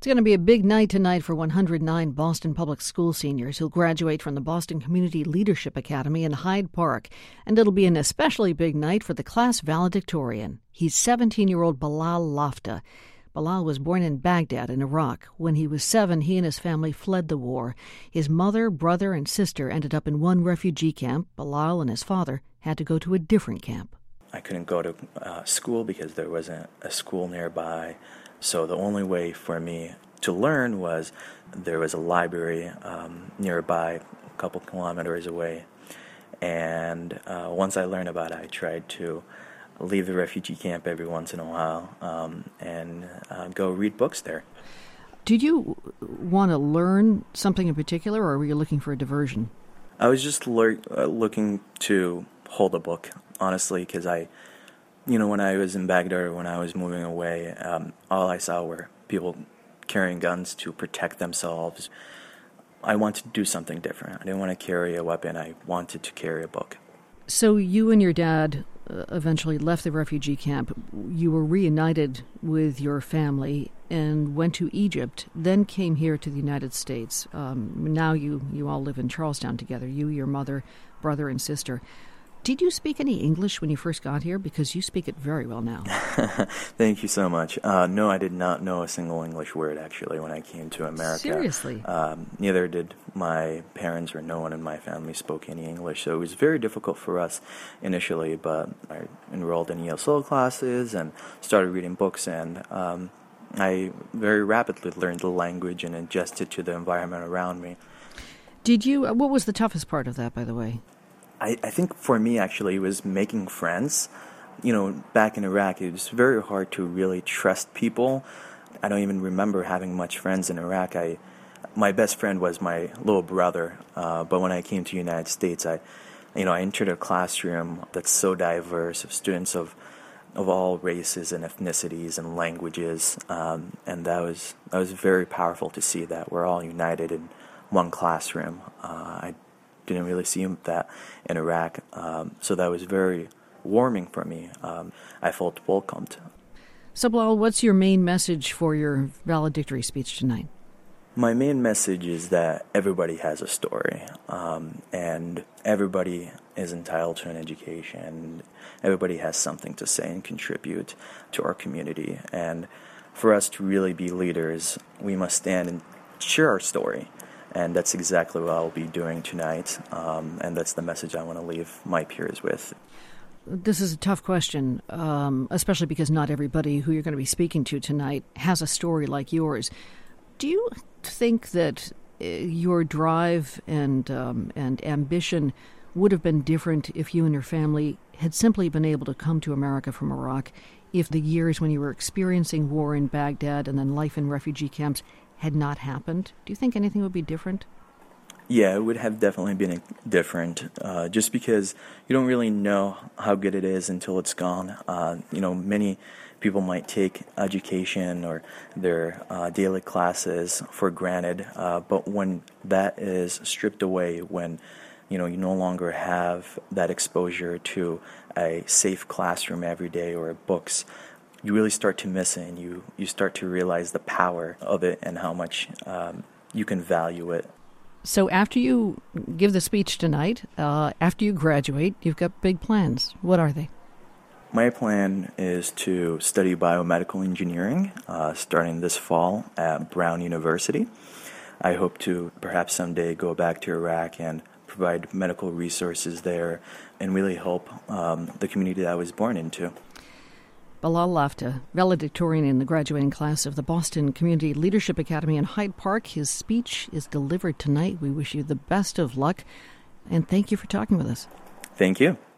It's going to be a big night tonight for 109 Boston Public School seniors who'll graduate from the Boston Community Leadership Academy in Hyde Park. And it'll be an especially big night for the class valedictorian. He's 17-year-old Bilal Lafta. Bilal was born in Baghdad in Iraq. When he was 7, he and his family fled the war. His mother, brother, and sister ended up in one refugee camp. Bilal and his father had to go to a different camp. I couldn't go to school because there wasn't a school nearby. So the only way for me to learn was there was a library nearby, a couple kilometers away. And once I learned about it, I tried to leave the refugee camp every once in a while and go read books there. Did you want to learn something in particular, or were you looking for a diversion? I was just looking to hold a book, honestly, because when I was in Baghdad or when I was moving away, all I saw were people carrying guns to protect themselves. I wanted to do something different. I didn't want to carry a weapon. I wanted to carry a book. So you and your dad eventually left the refugee camp. You were reunited with your family and went to Egypt, then came here to the United States. Now you all live in Charlestown together, you, your mother, brother, and sister. Did you speak any English when you first got here? Because you speak it very well now. Thank you so much. No, I did not know a single English word, actually, when I came to America. Seriously? Neither did my parents, or no one in my family spoke any English. So it was very difficult for us initially, but I enrolled in ESL classes and started reading books, and I very rapidly learned the language and adjusted to the environment around me. What was the toughest part of that, by the way? I think for me, actually, it was making friends. Back in Iraq, it was very hard to really trust people. I don't even remember having much friends in Iraq. My best friend was my little brother. But when I came to the United States, I entered a classroom that's so diverse of students of all races and ethnicities and languages. And that was very powerful to see that we're all united in one classroom. I didn't really see that in Iraq, so that was very warming for me. I felt welcomed. So, Bilal, what's your main message for your valedictory speech tonight? My main message is that everybody has a story, and everybody is entitled to an education. Everybody has something to say and contribute to our community. And for us to really be leaders, we must stand and share our story. And that's exactly what I'll be doing tonight, and that's the message I want to leave my peers with. This is a tough question, especially because not everybody who you're going to be speaking to tonight has a story like yours. Do you think that your drive and ambition would have been different if you and your family had simply been able to come to America from Iraq, if the years when you were experiencing war in Baghdad and then life in refugee camps had not happened? Do you think anything would be different? Yeah, it would have definitely been different, just because you don't really know how good it is until it's gone. Many people might take education or their daily classes for granted, but when that is stripped away, when you no longer have that exposure to a safe classroom every day or books, you really start to miss it, and you start to realize the power of it and how much you can value it. So after you give the speech tonight, after you graduate, you've got big plans. What are they? My plan is to study biomedical engineering starting this fall at Brown University. I hope to perhaps someday go back to Iraq and provide medical resources there and really help the community that I was born into. Bilal Lafta, valedictorian in the graduating class of the Boston Community Leadership Academy in Hyde Park. His speech is delivered tonight. We wish you the best of luck, and thank you for talking with us. Thank you.